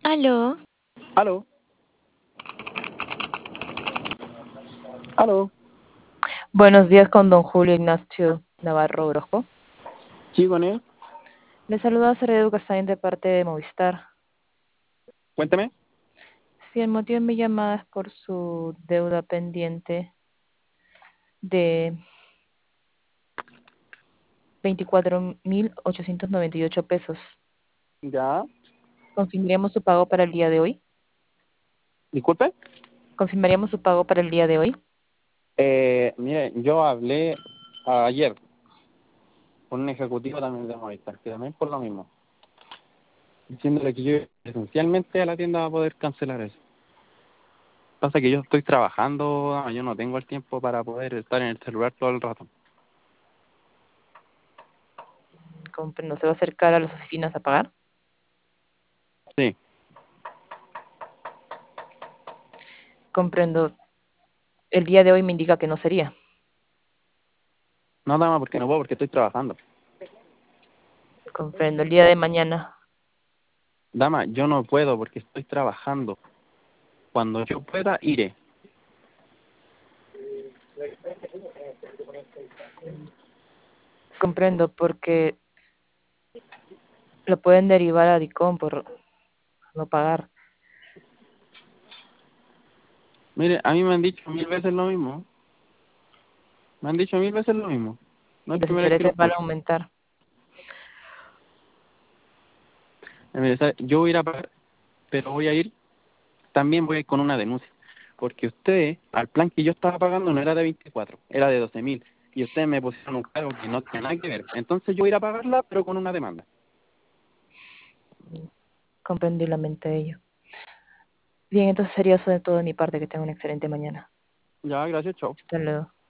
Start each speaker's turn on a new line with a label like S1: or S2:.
S1: Aló,
S2: Aló, aló.
S3: Buenos días con don Julio Ignacio Navarro Orozco.
S2: Sí, con él.
S3: Le saluda Sergio Castaño de parte de Movistar.
S2: Cuéntame.
S3: Si el motivo de mi llamada es por su deuda pendiente de 24.898 pesos.
S2: Ya.
S3: ¿Confirmaríamos su pago para el día de hoy?
S2: Disculpe.
S3: ¿Confirmaríamos su pago para el día de hoy?
S2: Mire, yo hablé ayer con un ejecutivo también de Movistar, que también por lo mismo, diciéndole que yo esencialmente a la tienda va a poder cancelar eso. Pasa que yo estoy trabajando, yo no tengo el tiempo para poder estar en el celular todo el rato.
S3: Comprendo, ¿se va a acercar a las oficinas a pagar?
S2: Sí,
S3: Comprendo. El día de hoy me indica que no sería.
S2: no, dama, porque no puedo, porque estoy trabajando.
S3: Comprendo. El día de mañana.
S2: Dama, yo no puedo porque estoy trabajando. Cuando yo pueda, iré.
S3: Comprendo, porque lo pueden derivar a DICOM por no pagar.
S2: Mire, a mí me han dicho 1000 veces lo mismo. Me han dicho 1000 veces lo mismo. No
S3: Y
S2: es
S3: los
S2: primera vez que lo
S3: intereses van a
S2: escucho.
S3: aumentar.
S2: Mire, yo voy a ir a pagar, pero voy a ir, también voy a ir con una denuncia. Porque ustedes, al plan que yo estaba pagando no era de 24, era de 12.000. Y ustedes me pusieron un cargo que no tenía nada que ver. Entonces yo voy a ir a pagarla, pero con una demanda.
S3: Comprendí la mente de ello. Bien, entonces sería eso de todo de mi parte. Que tenga una excelente mañana.
S2: Ya, gracias, chao.
S3: Hasta luego.